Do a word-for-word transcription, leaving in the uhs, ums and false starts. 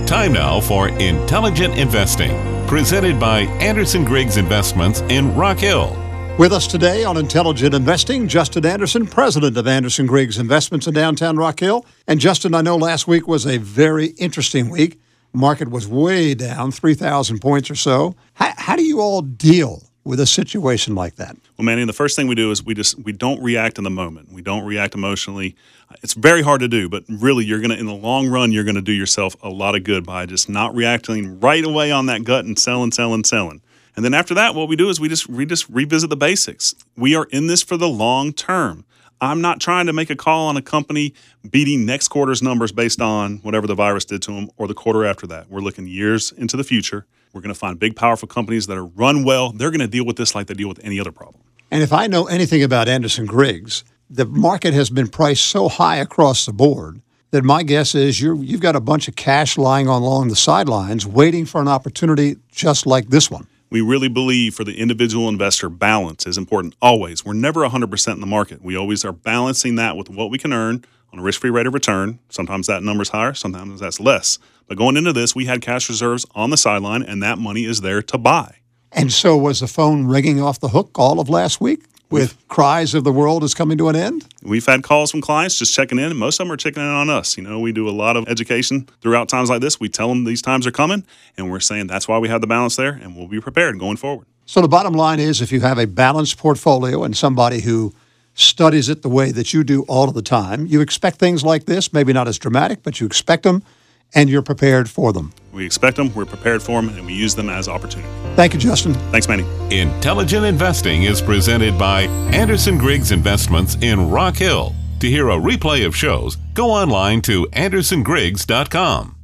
Time now for Intelligent Investing, presented by Anderson Griggs Investments in Rock Hill. With us today on Intelligent Investing, Justin Anderson, president of Anderson Griggs Investments in downtown Rock Hill. And Justin, I know last week was a very interesting week. Market was way down, three thousand points or so. How, how do you all deal with a situation like that? Well, Manny, the first thing we do is we just we don't react in the moment. We don't react emotionally. It's very hard to do, but really, you're gonna in the long run, you're gonna do yourself a lot of good by just not reacting right away on that gut and selling, selling, selling. And then after that, what we do is we just we just revisit the basics. We are in this for the long term. I'm not trying to make a call on a company beating next quarter's numbers based on whatever the virus did to them or the quarter after that. We're looking years into the future. We're going to find big, powerful companies that are run well. They're going to deal with this like they deal with any other problem. And if I know anything about Anderson Griggs, the market has been priced so high across the board that my guess is you're, you've got a bunch of cash lying along the sidelines waiting for an opportunity just like this one. We really believe for the individual investor, balance is important always. We're never one hundred percent in the market. We always are balancing that with what we can earn on a risk-free rate of return. Sometimes that number's higher, sometimes that's less. But going into this, we had cash reserves on the sideline, and that money is there to buy. And so was the phone ringing off the hook all of last week with cries of the world is coming to an end? We've had calls from clients just checking in, and most of them are checking in on us. You know, we do a lot of education throughout times like this. We tell them these times are coming, and we're saying that's why we have the balance there, and we'll be prepared going forward. So the bottom line is if you have a balanced portfolio and somebody who studies it the way that you do all of the time, you expect things like this, maybe not as dramatic, but you expect them, and you're prepared for them. We expect them, we're prepared for them, and we use them as opportunity. Thank you, Justin. Thanks, Manny. Intelligent Investing is presented by Anderson Griggs Investments in Rock Hill. To hear a replay of shows, go online to anderson griggs dot com.